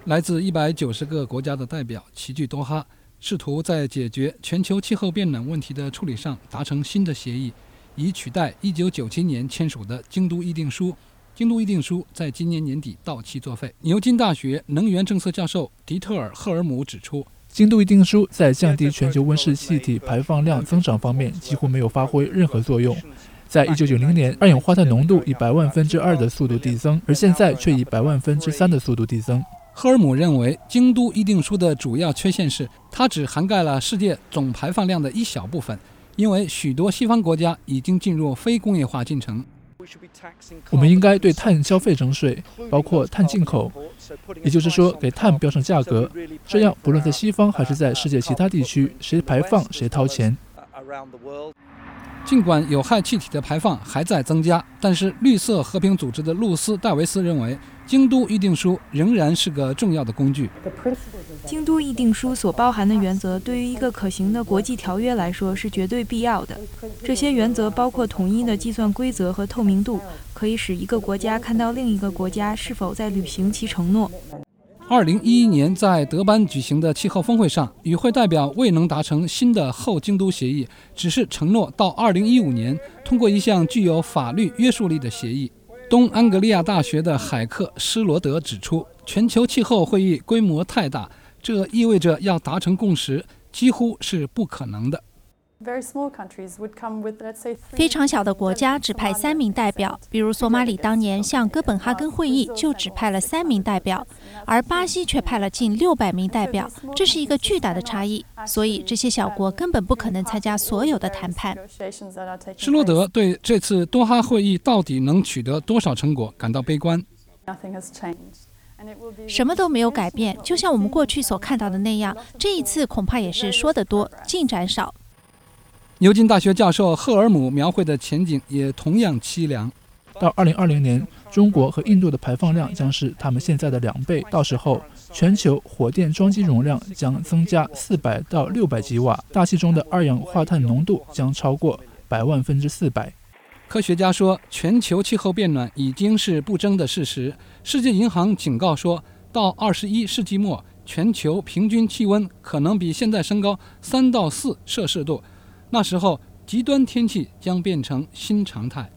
来自190个国家的代表齐聚多哈，试图在解决全球气候变暖问题的处理上达成新的协议，以取代1997年签署的京都议定书。京都议定书在今年年底到期作废。牛津大学能源政策教授迪特尔·赫尔姆指出， 京都议定书在降低全球温室气体排放量增长方面几乎没有发挥任何作用。在1990年，二氧化碳浓度以100万分之2的速度递增，而现在却以100万分之3的速度递增。 赫尔姆认为，京都议定书的主要缺陷是，它只涵盖了世界总排放量的一小部分，因为许多西方国家已经进入非工业化进程。 我们应该对碳消费征税，包括碳进口，也就是说给碳标上价格，这样不论在西方还是在世界其他地区，谁排放谁掏钱。 尽管有害气体的排放还在增加，但是绿色和平组织的露丝·戴维斯认为，京都议定书仍然是个重要的工具。 京都议定书所包含的原则对于一个可行的国际条约来说是绝对必要的。这些原则包括统一的计算规则和透明度，可以使一个国家看到另一个国家是否在履行其承诺。 2011年在德班举行的气候峰会上，与会代表未能达成新的后京都协议，只是承诺到2015年通过一项具有法律约束力的协议。东安格利亚大学的海克·施罗德指出，全球气候会议规模太大，这意味着要达成共识几乎是不可能的。 非常小的国家只派3名代表，比如索马里当年向哥本哈根会议就只派了3名代表，而巴西却派了近600名代表，这是一个巨大的差异。所以这些小国根本不可能参加所有的谈判。 施罗德对这次多哈会议到底能取得多少成果感到悲观。 什么都没有改变，就像我们过去所看到的那样，这一次恐怕也是说得多，进展少。 牛津大学教授赫尔姆描绘的前景也同样凄凉。 到2020年，中国和印度的排放量将是他们现在的2倍，到时候全球火电装机容量将增加400到600吉瓦，大气中的二氧化碳浓度将超过100万分之400。 科学家说，全球气候变暖已经是不争的事实。世界银行警告说，到21世纪末，全球平均气温可能比现在升高3到4摄氏度。那时候，极端天气将变成新常态。